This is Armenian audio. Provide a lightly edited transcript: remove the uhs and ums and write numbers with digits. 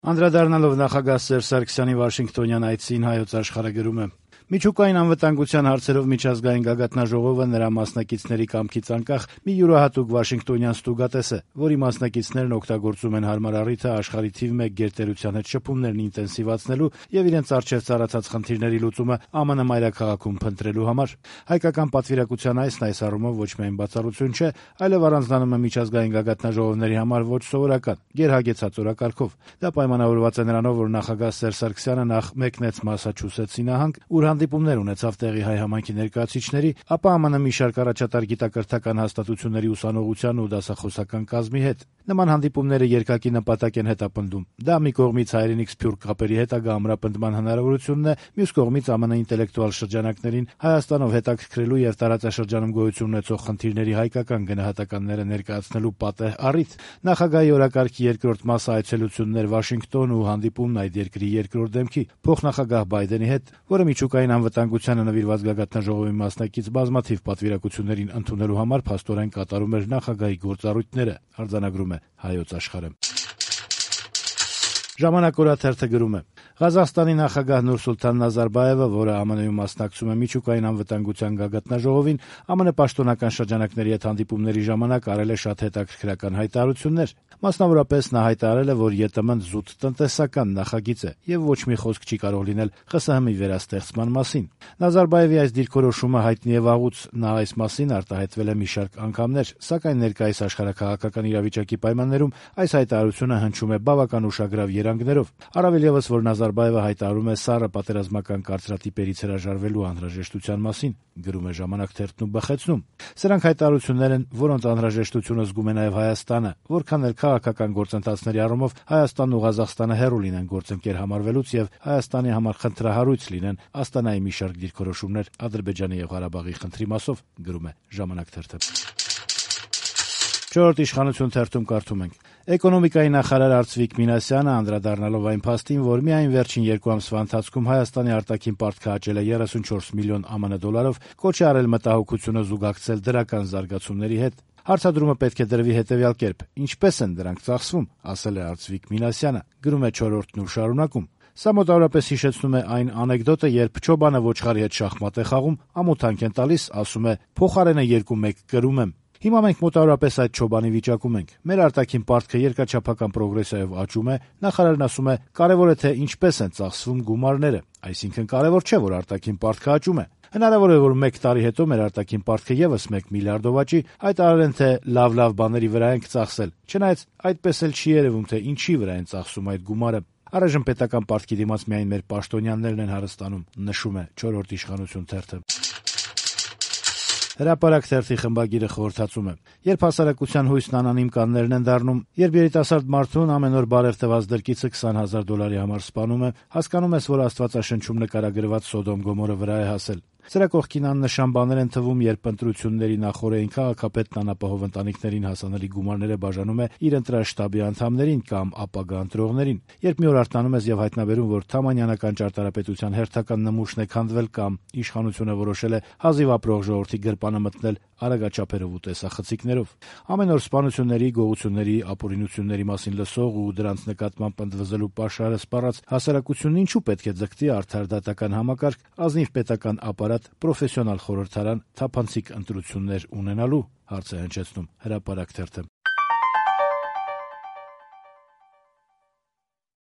Անդրադառնալով նախագահ Սերժ Սարգսյանի Վաշինգտոնյան այցին Հայոց Աշխարհը գրում է. «Միջուկային անվտանգության հարցերով միջազգային գագաթնաժողովը նրա մասնակիցների կամքից անկախ մի յուրահատուկ Վաշինգտոնյան ստուգատես է, որի մասնակիցներն օգտագործում են հարմար առիթը աշխարհի թիվ 1 գերտերության հետ շփումներն ինտենսիվացնելու եւ իրենց առջեւ ծառացած խնդիրների լուծումը ԱՄՆ մայրաքաղաքում փնտրելու համար։ Հայկական պատվիրակության այս առումով ոչ միայն բացառություն չէ, այլև առանձնանում է միջազգային գագաթնաժողովների համար ոչ սովորական, գերհագեցած օրակարգով։ Դա պայմանավորված է նրանով, որ նախագահ Սերժ Սարգսյանը նախ մեկնեց Մասաչուսեթսի նահանգ, ուր հանդիպումներ ունեցավ տեղի հայ համայնքի ներկայացուցիչների, ապա ԱՄՆ մի շարք առաջատար գիտակրթական հաստատությունների ուսանողության ու դասախոսական կազմի հետ։ Նման հանդիպումները երկակի նպատակ են հետապնդում։ Դա մի կողմից հայրենիք սփյուռք կապերի հետագա ամրապնդման հնարավորությունն է, մյուս կողմից ԱՄՆ ինտելեկտուալ շրջանակներին Հայաստանով հետաքրքրելու եւ տարածաշրջանում գոյություն ունեցող խնդիրների հայկական գնահատականները ներկայացնելու պատեհ առիթ։ Նախագահի օրակարգի երկրորդ մասը այցելություններ Վաշինգտոն ու հանդիպումն այդ երկրի երկրորդ դեմքի փոխնախագահ Բայդենի հետ, որը միջուկային անվտանգությանը նվիրված գագաթնաժողովի մասնակից բազմաթիվ պատվիրակություններին ընդունելու համար փաստորեն կատարում էր նախագահի գործառույթները, արձանագրում է Հայոց Աշխարհը։ Ժամանակ օրաթերթը գրում է. Ղազախստանի նախագահ Նուրսուլթան Նազարբաևը, որը ԱՄՆ-ում մասնակցում է միջուկային անվտանգության գագաթնաժողովին, ԱՄՆ պաշտոնական շրջանակների հետ հանդիպումների ժամանակ արել է շատ հետաքրքրական հայտարարություններ։ Մասնավորապես նա հայտարարել է, որ ԵՏՄ-ն զուտ տնտեսական նախագիծ է եւ ոչ մի խոսք չի կարող լինել ԽՍՀՄ-ի վերաստեղծման մասին։ Նազարբաևի այս դիրքորոշումը հայտնի է վաղուց, նա այս մասին արտահայտվել է մի շարք անգամներ, սակայն ներկայիս աշխարհաքաղաքական իրավիճակի պայմաններում այս հայտարարությունը հնչում է բավական ուշագրավ երանգներով։ Առավել եւս, որ Նազարբաևը հայտարարում է սառը պատերազմական կարծրատիպերից հրաժարվելու անհրաժեշտության մասին, գրում է Ժամանակ թերթն ու բխեցնում։ Սրանք հայտարարություններ են, որոնց անհրաժեշտությունը զգում է նաեւ Հայաստանը, որքան էլ քաղաքական գործընթացների առումով Հայաստանն ու Ղազախստանը հեռու լինեն գործընկեր համարվելուց եւ Հայաստանի համար խնդրահարույց լինեն Աստանայի մի շարք դիրքորոշումներ Ադրբեջանի եւ Ղարաբաղի խնդրի մասով, գրում է Ժամանակ թերթը։ Չորրորդ իշխանություն թերթում կարդում ենք. Էկոնոմիկայի նախարար Արծվիկ Մինասյանը անդրադառնալով այն փաստին, որ միայն վերջին 2 ամսվա ընթացքում Հայաստանի արտաքին պարտքը աճել է 34 միլիոն ԱՄՆ դոլարով, կոչ է արել մտահոգությունը զուգակցել դրական զարգացումների հետ։ Հարցադրումը պետք է դրվի հետևյալ կերպ. ինչպես են դրանք ծախսվում, ասել է Արծվիկ Մինասյանը, գրում է Չորրորդն ու շարունակում. Սա մոտավորապես հիշեցնում է այն անեկդոտը, երբ Չոբանը ոչխարի հետ շախմատ է խաղում, ամոթանք են տալիս, ասում է. փոխարենը 2-1 կրում եմ։ Հիմա մենք մոտավորապես այդ Չոբանի վիճակում ենք։ Մեր արտաքին պարտքը երկրաչափական պրոգրեսիայով աճում է, նախարարն ասում է, կարևոր է թե ինչպես են ծախսվում գումարները, այսինքն կարևոր չէ, որ արտաքին պարտքը աճում է։ Հնարավոր է, որ 1 տարի հետո մեր արտաքին պարտքը եւս 1 միլիարդով աճի, հայտարարեն, թե լավ բաների վրա ենք ծախսել։ Չնայած այդպես էլ չի երևում, թե ինչի վրա են ծախսում այդ գումարը։ Առայժմ պետական պարտքի դիմաց միայն մեր պաշտոնյաներն են հարստանում, նշում է Չորրորդ իշխանություն թերթը։ Հրապարակ թերթի խմբագիրը խորհրդածում է. երբ հասարակության հույսն անանիմ կաններն են դառնում, երբ երիտասարդ մարդուն ամեն օր բարև տված դրկիցը $20,000 համար սպանում է, հասկանում ես, որ Աստվածաշնչում նկարագրված Սոդոմ Գոմորը վրա է հասել։ Սրա կողքին աննշան բաներ են թվում, երբ ընտրությունների նախօրեին քաղաքապետն անապահով ընտանիքներին հասանելի գումարները բաժանում է իր ընտրաշտաբի անդամներին կամ ապագա ընտրողներին, երբ մի օր արթնանում ես եւ հայտնաբերում, որ թամանյանական ճարտարապետության հերթական նմուշն է քանդվել կամ իշխանությունը որոշել է հազիվ ապրող ժողովրդի գրպանը մտնել արագաչափերով ու տեսախցիկներով։ Ամեն օր սպանությունների, գողությունների, ապօրինությունների մասին լսող ու դրանց նկատմամբ ընդվզելու պաշարը սպառած հասարակությունն ինչու պետք է ձգտի արդար դատական համակարգ, ազնիվ պետական ապարատ, պրոֆեսիոնալ խորհրդարան, թափանցիկ ընտրություններ ունենալու, հարց է հնչեցնում Հրապարակ թերթը։